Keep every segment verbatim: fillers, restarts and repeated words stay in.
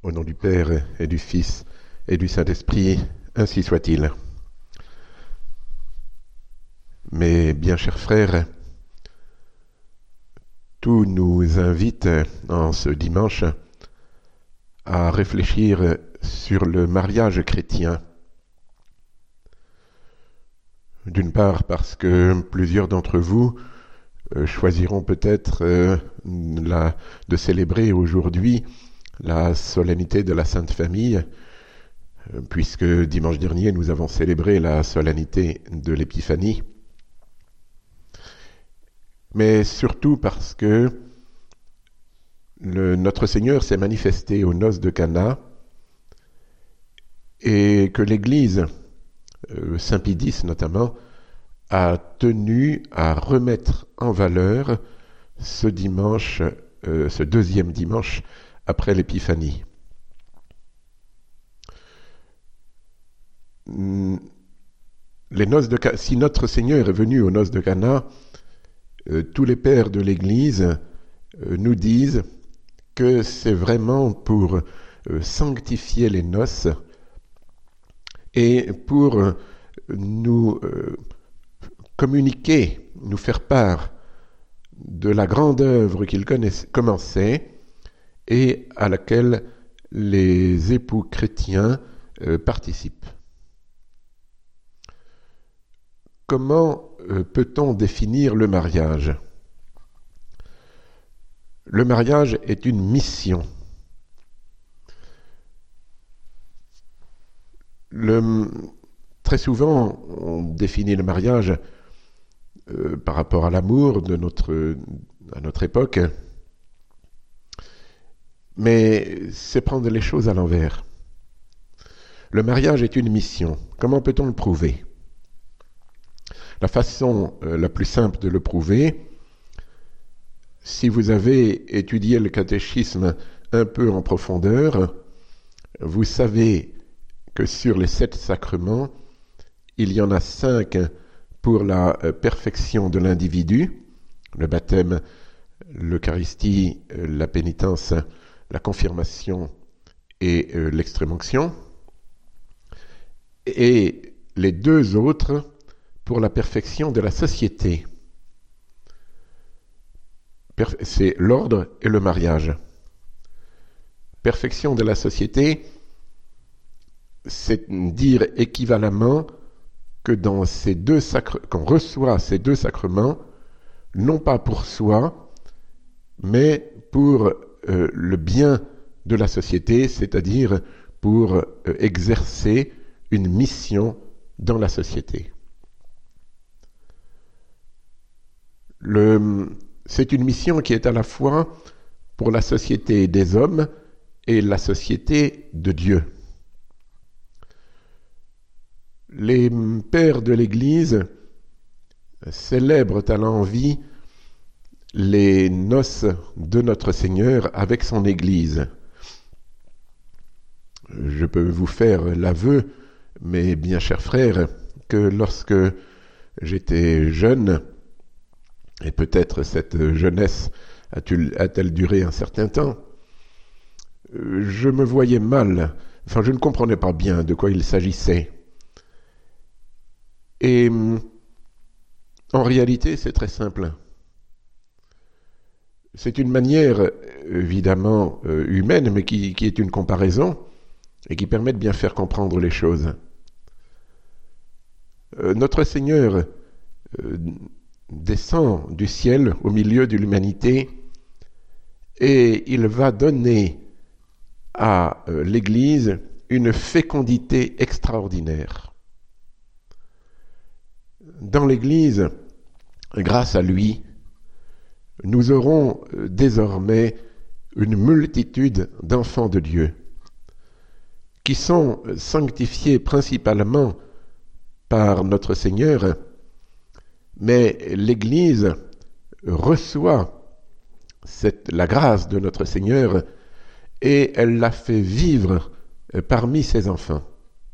Au nom du Père et du Fils et du Saint-Esprit, ainsi soit-il. Mes bien chers frères, tout nous invite en ce dimanche à réfléchir sur le mariage chrétien. D'une part parce que plusieurs d'entre vous choisiront peut-être la, de célébrer aujourd'hui la solennité de la Sainte Famille, puisque dimanche dernier nous avons célébré la solennité de l'Épiphanie, mais surtout parce que le, notre Seigneur s'est manifesté aux noces de Cana et que l'Église, euh, Saint Pie X notamment, a tenu à remettre en valeur ce dimanche, euh, ce deuxième dimanche après l'Épiphanie. Les noces de Cana, si notre Seigneur est venu aux noces de Cana, euh, tous les pères de l'Église euh, nous disent que c'est vraiment pour euh, sanctifier les noces et pour euh, nous euh, communiquer, nous faire part de la grande œuvre qu'il commençait et à laquelle les époux chrétiens euh, participent. Comment euh, peut-on définir le mariage ? Le mariage est une mission. Le, très souvent, on définit le mariage euh, par rapport à l'amour de notre, à notre époque, mais c'est prendre les choses à l'envers. Le mariage est une mission. Comment peut-on le prouver ? La façon euh, la plus simple de le prouver, si vous avez étudié le catéchisme un peu en profondeur, vous savez que sur les sept sacrements, il y en a cinq pour la euh, perfection de l'individu, le baptême, l'Eucharistie, euh, la pénitence, la confirmation et euh, l'extrême-onction, et les deux autres pour la perfection de la société. C'est l'ordre et le mariage. Perfection de la société, c'est dire équivalemment que dans ces deux sacre, qu'on reçoit ces deux sacrements, non pas pour soi, mais pour euh, le bien de la société, c'est-à-dire pour euh, exercer une mission dans la société. Le, c'est une mission qui est à la fois pour la société des hommes et la société de Dieu. Les pères de l'Église célèbrent à l'envi les noces de notre Seigneur avec son Église. Je peux vous faire l'aveu, mes bien chers frères, que lorsque j'étais jeune, et peut-être cette jeunesse a-t-elle duré un certain temps, je me voyais mal, enfin je ne comprenais pas bien de quoi il s'agissait. Et en réalité, c'est très simple. C'est une manière, évidemment, euh, humaine, mais qui, qui est une comparaison et qui permet de bien faire comprendre les choses. Euh, notre Seigneur euh, descend du ciel au milieu de l'humanité et il va donner à euh, l'Église une fécondité extraordinaire. Dans l'Église, grâce à lui, nous aurons désormais une multitude d'enfants de Dieu qui sont sanctifiés principalement par notre Seigneur, mais l'Église reçoit cette, la grâce de notre Seigneur et elle la fait vivre parmi ses enfants.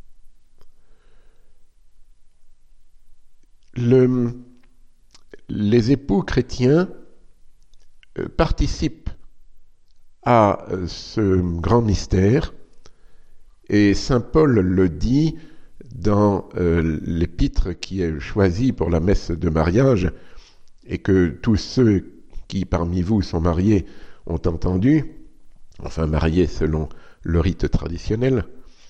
Le, les époux chrétiens participent à ce grand mystère, et saint Paul le dit dans euh, l'épître qui est choisi pour la messe de mariage, et que tous ceux qui parmi vous sont mariés ont entendu, enfin mariés selon le rite traditionnel.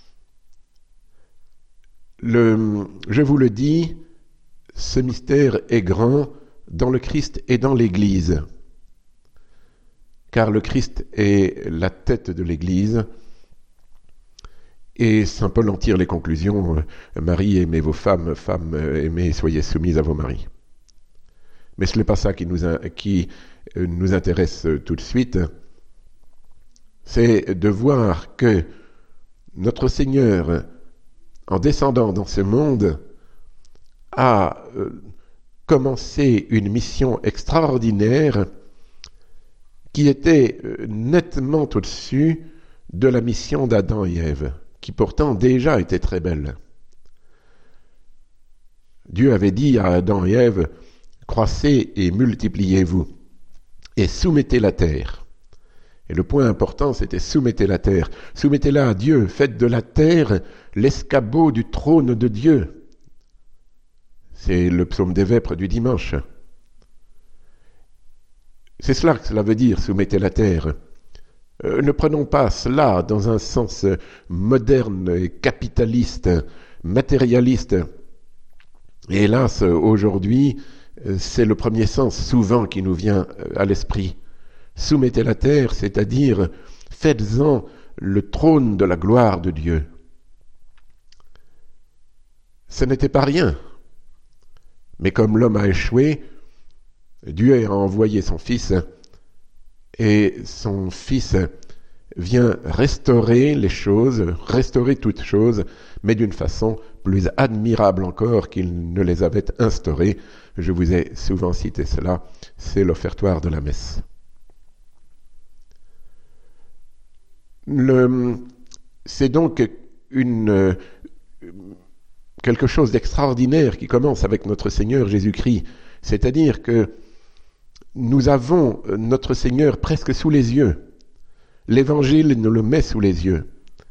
Le, je vous le dis, ce mystère est grand dans le Christ et dans l'Église, car le Christ est la tête de l'Église, et saint Paul en tire les conclusions. Marie, aimez vos femmes, femmes, aimez, soyez soumises à vos maris. Mais ce n'est pas ça qui nous, qui nous intéresse tout de suite. C'est de voir que notre Seigneur, en descendant dans ce monde, a commencé une mission extraordinaire qui était nettement au-dessus de la mission d'Adam et Ève, qui pourtant déjà était très belle. Dieu avait dit à Adam et Ève, « Croissez et multipliez-vous, et soumettez la terre. » Et le point important, c'était « soumettez la terre ». Soumettez-la à Dieu, faites de la terre l'escabeau du trône de Dieu. C'est le psaume des Vêpres du dimanche. C'est cela que cela veut dire, soumettez la terre. Euh, ne prenons pas cela dans un sens moderne et capitaliste, matérialiste. Et hélas, aujourd'hui, c'est le premier sens souvent qui nous vient à l'esprit. Soumettez la terre, c'est-à-dire faites-en le trône de la gloire de Dieu. Ce n'était pas rien. Mais comme l'homme a échoué, Dieu a envoyé son Fils, et son Fils vient restaurer les choses, restaurer toutes choses, mais d'une façon plus admirable encore qu'il ne les avait instaurées. Je vous ai souvent cité cela, c'est l'offertoire de la messe. Le, c'est donc une, quelque chose d'extraordinaire qui commence avec notre Seigneur Jésus-Christ, c'est-à-dire que nous avons notre Seigneur presque sous les yeux. L'Évangile nous le met sous les yeux.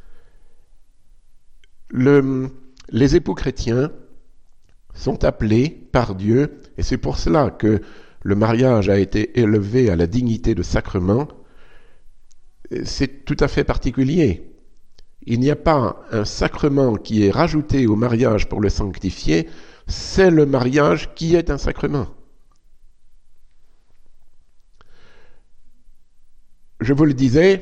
Le, les époux chrétiens sont appelés par Dieu, et c'est pour cela que le mariage a été élevé à la dignité de sacrement. C'est tout à fait particulier. Il n'y a pas un sacrement qui est rajouté au mariage pour le sanctifier, c'est le mariage qui est un sacrement. Je vous le disais,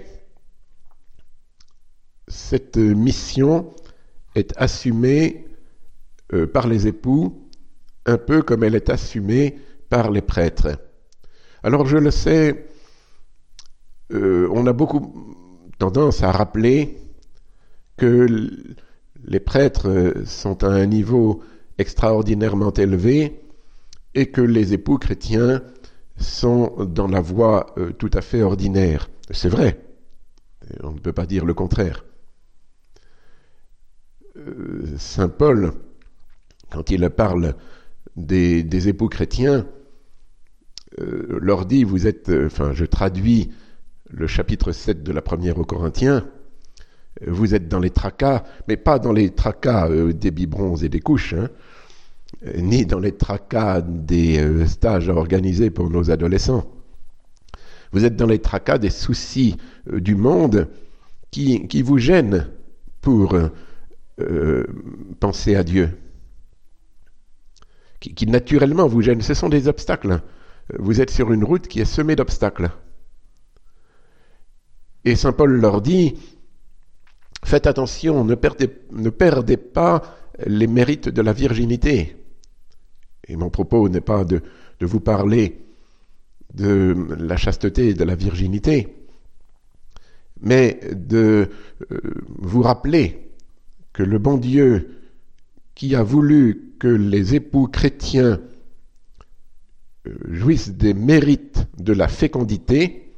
cette mission est assumée euh, par les époux, un peu comme elle est assumée par les prêtres. Alors je le sais, euh, on a beaucoup tendance à rappeler que les prêtres sont à un niveau extraordinairement élevé et que les époux chrétiens sont dans la voie euh, tout à fait ordinaire. C'est vrai, on ne peut pas dire le contraire. Euh, Saint Paul, quand il parle des, des époux chrétiens, euh, leur dit, vous êtes, euh, enfin je traduis le chapitre sept de la première aux Corinthiens, vous êtes dans les tracas, mais pas dans les tracas euh, des biberons et des couches, hein, ni dans les tracas des euh, stages organisés pour nos adolescents. Vous êtes dans les tracas des soucis euh, du monde qui, qui vous gênent pour euh, penser à Dieu, qui, qui naturellement vous gênent. Ce sont des obstacles. Vous êtes sur une route qui est semée d'obstacles. Et saint Paul leur dit, faites attention, ne perdez, ne perdez pas les mérites de la virginité. Et mon propos n'est pas de, de vous parler de la chasteté et de la virginité, mais de euh, vous rappeler que le bon Dieu qui a voulu que les époux chrétiens euh, jouissent des mérites de la fécondité,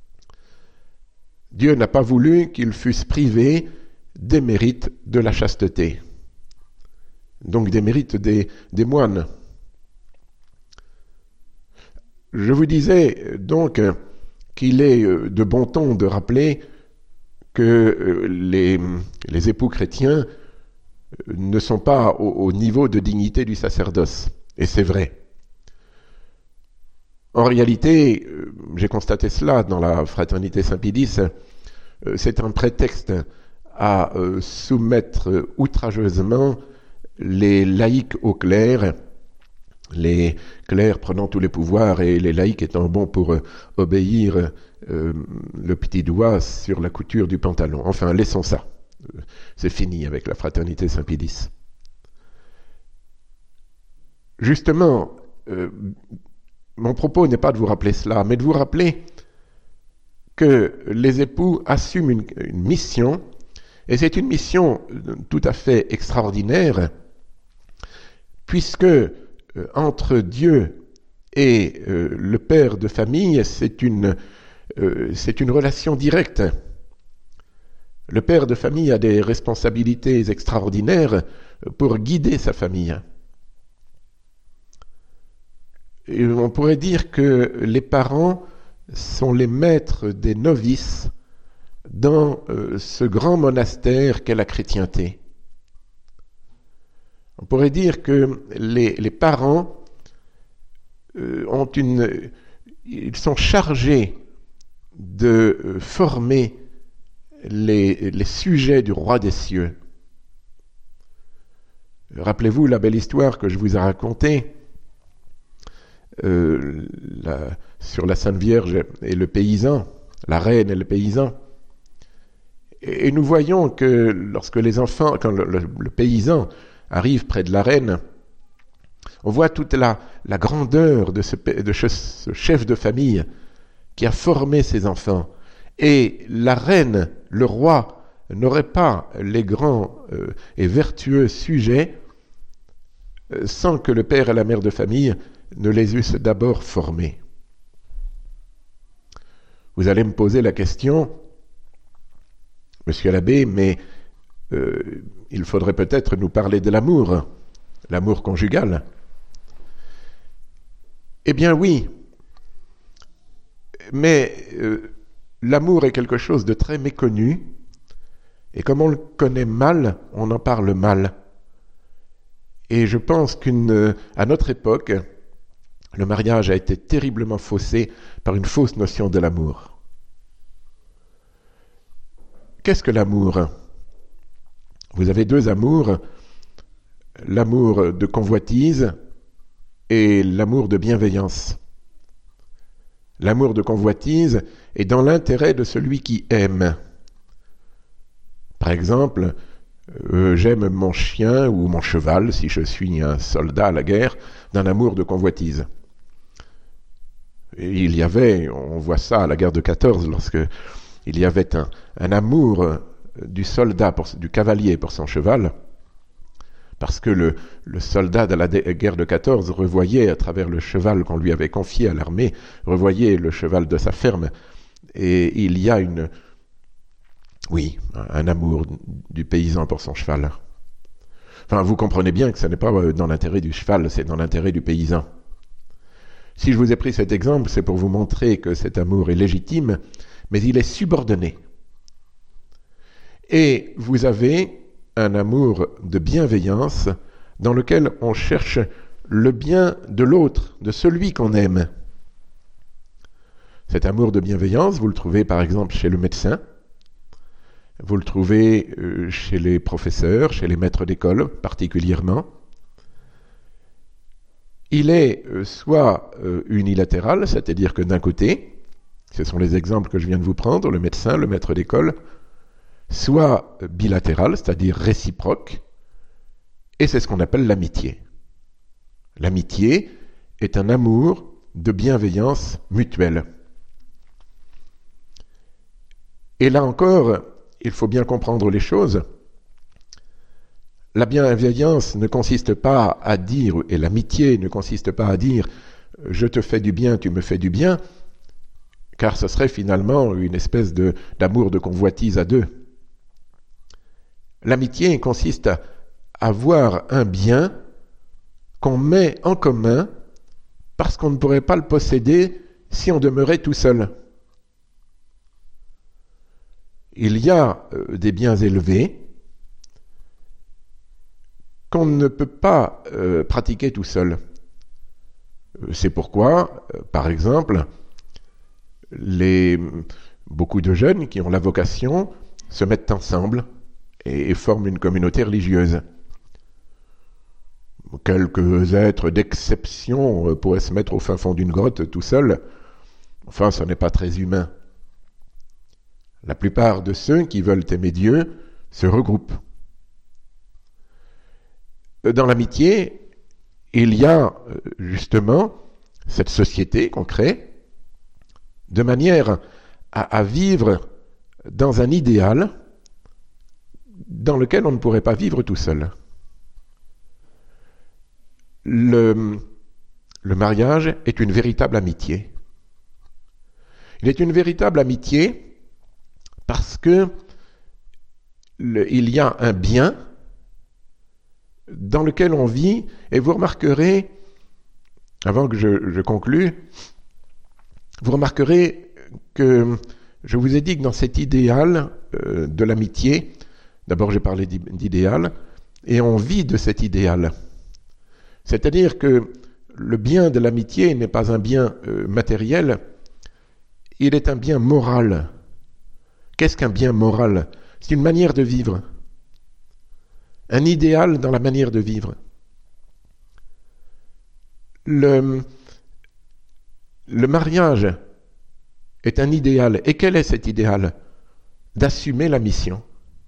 Dieu n'a pas voulu qu'ils fussent privés des mérites de la chasteté, donc des mérites des, des moines. Je vous disais donc qu'il est de bon ton de rappeler que les, les époux chrétiens ne sont pas au, au niveau de dignité du sacerdoce. Et c'est vrai. En réalité, j'ai constaté cela dans la fraternité Saint-Pie-X, c'est un prétexte à soumettre outrageusement les laïcs aux clercs, les clercs prenant tous les pouvoirs et les laïcs étant bons pour obéir euh, le petit doigt sur la couture du pantalon. Enfin, laissons ça. C'est fini avec la fraternité Saint-Pie-X. Justement, euh, mon propos n'est pas de vous rappeler cela, mais de vous rappeler que les époux assument une, une mission, et c'est une mission tout à fait extraordinaire, puisque euh, entre Dieu et euh, le père de famille, c'est une, euh, c'est une relation directe. Le père de famille a des responsabilités extraordinaires pour guider sa famille. Et on pourrait dire que les parents sont les maîtres des novices dans euh, ce grand monastère qu'est la chrétienté. On pourrait dire que les, les parents euh, ont une, ils sont chargés de euh, former les, les sujets du roi des cieux. Rappelez-vous la belle histoire que je vous ai racontée euh, la, sur la Sainte Vierge et le paysan, la reine et le paysan. Et, et nous voyons que lorsque les enfants, quand le, le, le paysan arrive près de la reine, on voit toute la, la grandeur de, ce, de ce chef de famille qui a formé ses enfants. Et la reine, le roi, n'aurait pas les grands euh, et vertueux sujets euh, sans que le père et la mère de famille ne les eussent d'abord formés. Vous allez me poser la question, Monsieur l'abbé, mais euh, il faudrait peut-être nous parler de l'amour, l'amour conjugal. Eh bien oui, mais euh, l'amour est quelque chose de très méconnu, et comme on le connaît mal, on en parle mal. Et je pense qu'une, à notre époque, le mariage a été terriblement faussé par une fausse notion de l'amour. Qu'est-ce que l'amour ? Vous avez deux amours, l'amour de convoitise et l'amour de bienveillance. L'amour de convoitise est dans l'intérêt de celui qui aime. Par exemple, euh, j'aime mon chien ou mon cheval, si je suis un soldat à la guerre, d'un amour de convoitise. Et il y avait, on voit ça à la guerre de quatorze, lorsque il y avait un, un amour du soldat, pour, du cavalier pour son cheval, parce que le, le soldat de la guerre de quatorze revoyait à travers le cheval qu'on lui avait confié à l'armée, revoyait le cheval de sa ferme, et il y a une, oui, un amour du paysan pour son cheval. Enfin, vous comprenez bien que ce n'est pas dans l'intérêt du cheval, c'est dans l'intérêt du paysan. Si je vous ai pris cet exemple, c'est pour vous montrer que cet amour est légitime, mais il est subordonné. Et vous avez un amour de bienveillance dans lequel on cherche le bien de l'autre, de celui qu'on aime. Cet amour de bienveillance, vous le trouvez par exemple chez le médecin, vous le trouvez chez les professeurs, chez les maîtres d'école particulièrement. Il est soit unilatéral, c'est-à-dire que d'un côté, ce sont les exemples que je viens de vous prendre, le médecin, le maître d'école, soit bilatéral, c'est-à-dire réciproque, et c'est ce qu'on appelle l'amitié. L'amitié est un amour de bienveillance mutuelle. Et là encore, il faut bien comprendre les choses. La bienveillance ne consiste pas à dire, et l'amitié ne consiste pas à dire « je te fais du bien, tu me fais du bien », car ce serait finalement une espèce de, d'amour de convoitise à deux. L'amitié consiste à avoir un bien qu'on met en commun parce qu'on ne pourrait pas le posséder si on demeurait tout seul. il y a euh, des biens élevés qu'on ne peut pas euh, pratiquer tout seul. C'est pourquoi, euh, par exemple, les, beaucoup de jeunes qui ont la vocation se mettent ensemble et, et forment une communauté religieuse. Quelques êtres d'exception euh, pourraient se mettre au fin fond d'une grotte tout seuls. Enfin, ce n'est pas très humain. La plupart de ceux qui veulent aimer Dieu se regroupent. Dans l'amitié, il y a justement cette société qu'on crée de manière à, à vivre dans un idéal dans lequel on ne pourrait pas vivre tout seul. Le, le mariage est une véritable amitié. Il est une véritable amitié parce que le, il y a un bien dans lequel on vit, et vous remarquerez, avant que je, je conclue, vous remarquerez que je vous ai dit que dans cet idéal euh, de l'amitié, d'abord j'ai parlé d'idéal, et on vit de cet idéal. C'est-à-dire que le bien de l'amitié n'est pas un bien euh, matériel, il est un bien moral. Qu'est-ce qu'un bien moral ? C'est une manière de vivre. Un idéal dans la manière de vivre. Le, le mariage est un idéal. Et quel est cet idéal ? D'assumer la mission.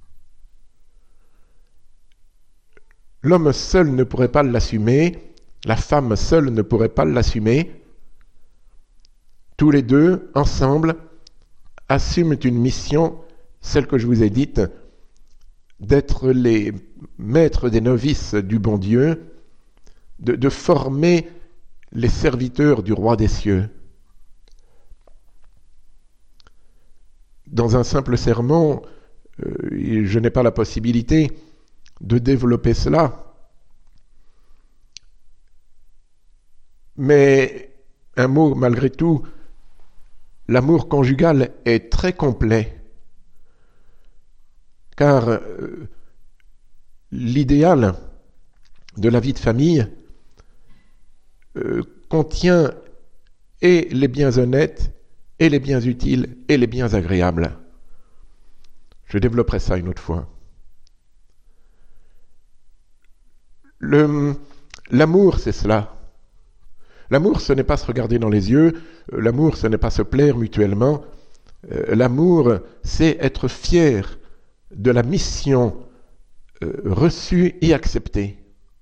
L'homme seul ne pourrait pas l'assumer, la femme seule ne pourrait pas l'assumer. Tous les deux, ensemble, assument une mission, celle que je vous ai dite, d'être les maîtres des novices du bon Dieu, de, de former les serviteurs du roi des cieux. Dans un simple sermon, euh, je n'ai pas la possibilité de développer cela, mais un mot malgré tout, l'amour conjugal est très complet. Car euh, l'idéal de la vie de famille euh, contient et les biens honnêtes, et les biens utiles, et les biens agréables. Je développerai ça une autre fois. Le, l'amour, c'est cela. L'amour, ce n'est pas se regarder dans les yeux. L'amour, ce n'est pas se plaire mutuellement. Euh, l'amour, c'est être fier de la mission euh, reçue et acceptée.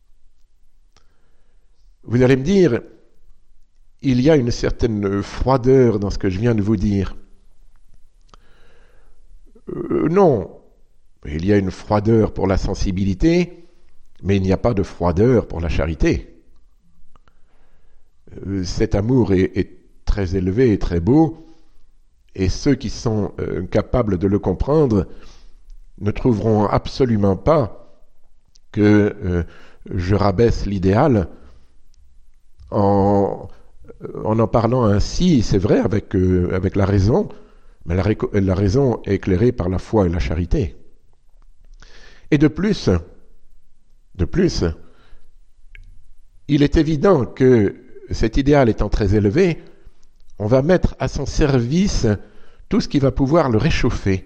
Vous allez me dire, il y a une certaine froideur dans ce que je viens de vous dire. Euh, non, il y a une froideur pour la sensibilité, mais il n'y a pas de froideur pour la charité. Euh, cet amour est, est très élevé et très beau, et ceux qui sont euh, capables de le comprendre ne trouveront absolument pas que euh, je rabaisse l'idéal en, en en parlant ainsi, c'est vrai, avec, euh, avec la raison, mais la, la raison est éclairée par la foi et la charité. Et de plus, de plus, il est évident que cet idéal étant très élevé, on va mettre à son service tout ce qui va pouvoir le réchauffer.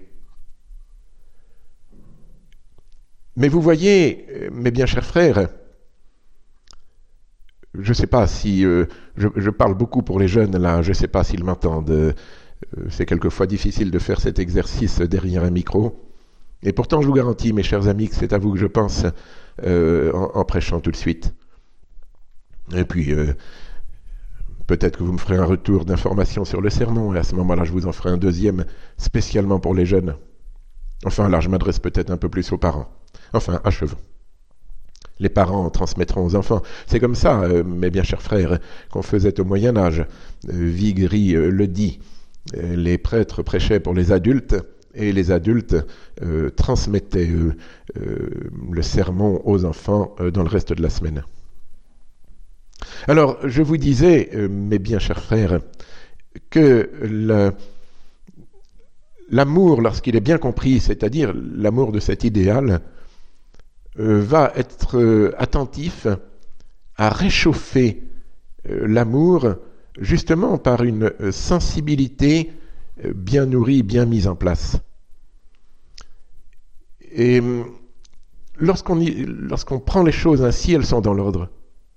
Mais vous voyez, mes bien chers frères, je ne sais pas si... Euh, je, je parle beaucoup pour les jeunes, là, je ne sais pas s'ils m'entendent. Euh, c'est quelquefois difficile de faire cet exercice derrière un micro. Et pourtant, je vous garantis, mes chers amis, que c'est à vous que je pense euh, en, en prêchant tout de suite. Et puis, euh, peut-être que vous me ferez un retour d'information sur le sermon, et à ce moment-là, je vous en ferai un deuxième spécialement pour les jeunes. Enfin, là, je m'adresse peut-être un peu plus aux parents. Enfin, achevons. Les parents transmettront aux enfants. C'est comme ça, euh, mes bien chers frères, qu'on faisait au Moyen-Âge. Euh, Viguerie euh, le dit. Euh, les prêtres prêchaient pour les adultes, et les adultes euh, transmettaient euh, euh, le sermon aux enfants euh, dans le reste de la semaine. Alors, je vous disais, euh, mes bien chers frères, que le, l'amour, lorsqu'il est bien compris, c'est-à-dire l'amour de cet idéal, euh, va être euh, attentif à réchauffer euh, l'amour justement par une euh, sensibilité euh, bien nourrie, bien mise en place. Et euh, lorsqu'on, y, lorsqu'on prend les choses ainsi, elles sont dans l'ordre.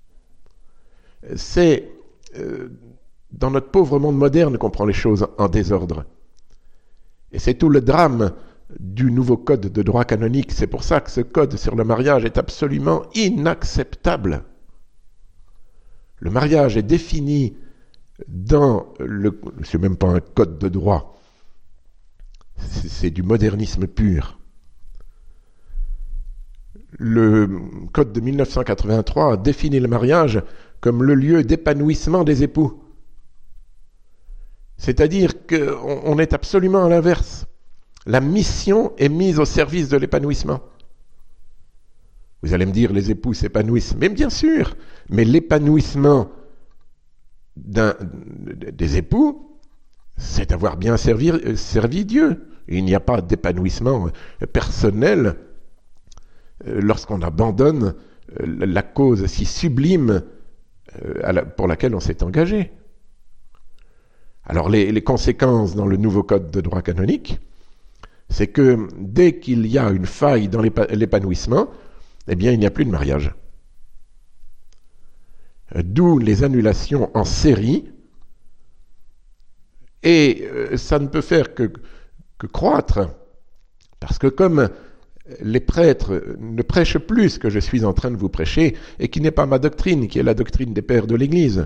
C'est euh, dans notre pauvre monde moderne qu'on prend les choses en désordre. Et c'est tout le drame du nouveau code de droit canonique. C'est pour ça que ce code sur le mariage est absolument inacceptable. Le mariage est défini dans le... C'est même pas un code de droit. C'est, c'est du modernisme pur. Le code de dix-neuf cent quatre-vingt-trois a défini le mariage comme le lieu d'épanouissement des époux. C'est-à-dire qu'on est absolument à l'inverse. La mission est mise au service de l'épanouissement. Vous allez me dire, les époux s'épanouissent. Mais bien sûr, mais l'épanouissement d'un, des époux, c'est d'avoir bien servi, servi Dieu. Il n'y a pas d'épanouissement personnel lorsqu'on abandonne la cause si sublime pour laquelle on s'est engagé. Alors les, les conséquences dans le nouveau code de droit canonique, c'est que dès qu'il y a une faille dans l'épa- l'épanouissement, eh bien il n'y a plus de mariage. D'où les annulations en série, et euh, ça ne peut faire que, que croître, parce que comme les prêtres ne prêchent plus ce que je suis en train de vous prêcher, et qui n'est pas ma doctrine, qui est la doctrine des pères de l'Église,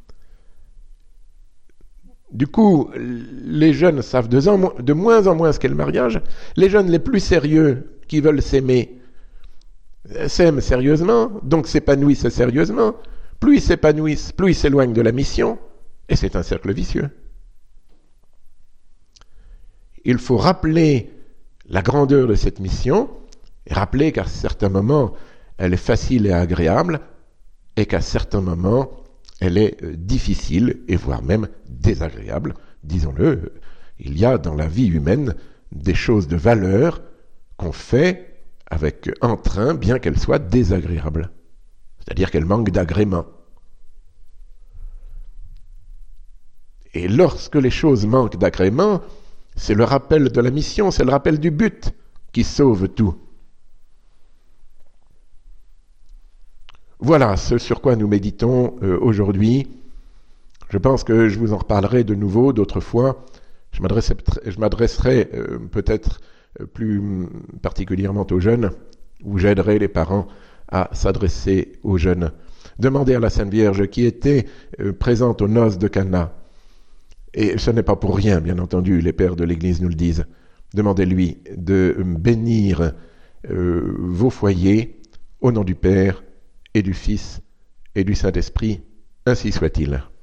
du coup, les jeunes savent de, en, de moins en moins ce qu'est le mariage. Les jeunes les plus sérieux qui veulent s'aimer s'aiment sérieusement, donc s'épanouissent sérieusement. Plus ils s'épanouissent, plus ils s'éloignent de la mission, et c'est un cercle vicieux. Il faut rappeler la grandeur de cette mission, et rappeler qu'à certains moments, elle est facile et agréable, et qu'à certains moments, elle est difficile et voire même désagréable. Disons-le, il y a dans la vie humaine des choses de valeur qu'on fait avec entrain, bien qu'elles soient désagréables. C'est-à-dire qu'elles manquent d'agrément. Et lorsque les choses manquent d'agrément, c'est le rappel de la mission, c'est le rappel du but qui sauve tout. Voilà ce sur quoi nous méditons euh, aujourd'hui. Je pense que je vous en reparlerai de nouveau d'autres fois. Je m'adresserai, je m'adresserai euh, peut-être euh, plus particulièrement aux jeunes, ou j'aiderai les parents à s'adresser aux jeunes. Demandez à la Sainte Vierge qui était euh, présente aux noces de Cana. Et ce n'est pas pour rien, bien entendu, les pères de l'Église nous le disent. Demandez-lui de bénir euh, vos foyers au nom du Père et du Fils et du Saint-Esprit, ainsi soit-il.